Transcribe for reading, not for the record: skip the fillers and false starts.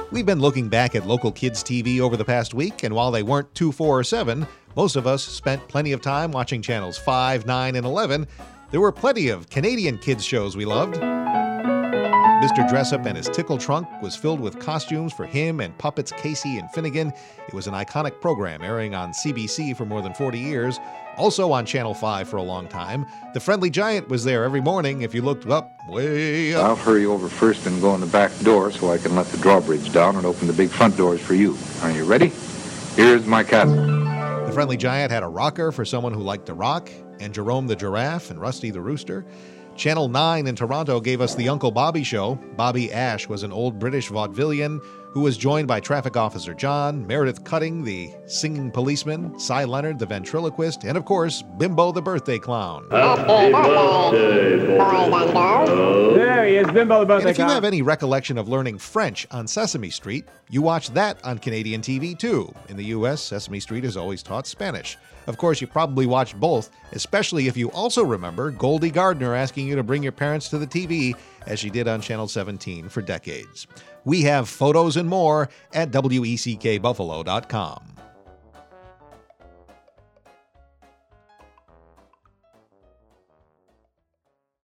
We've been looking back at local kids' TV over the past week, and while they weren't 2, 4, or 7, most of us spent plenty of time watching channels 5, 9, and 11. There were plenty of Canadian kids' shows we loved. Mr. Dressup and his Tickle Trunk was filled with costumes for him and puppets Casey and Finnegan. It was an iconic program airing on CBC for more than 40 years, also on Channel 5 for a long time. The Friendly Giant was there every morning if you looked up, way up. I'll hurry over first and go in the back door so I can let the drawbridge down and open the big front doors for you. Are you ready? Here's my castle. The Friendly Giant had a rocker for someone who liked to rock, and Jerome the Giraffe and Rusty the Rooster. Channel 9 in Toronto gave us the Uncle Bobby Show. Bobby Ash was an old British vaudevillian who was joined by Traffic Officer John, Meredith Cutting, the singing policeman, Cy Leonard, the ventriloquist, and of course, Bimbo the birthday clown. Happy birthday, boy Dando. There he is, Bimbo the birthday And if you clown. have any recollection of learning French on Sesame Street, you watched that on Canadian TV too. In the U.S., Sesame Street is always taught Spanish. Of course, you probably watched both, especially if you also remember Goldie Gardner asking you to bring your parents to the TV, as she did on Channel 17 for decades. We have photos and more at WECKBuffalo.com.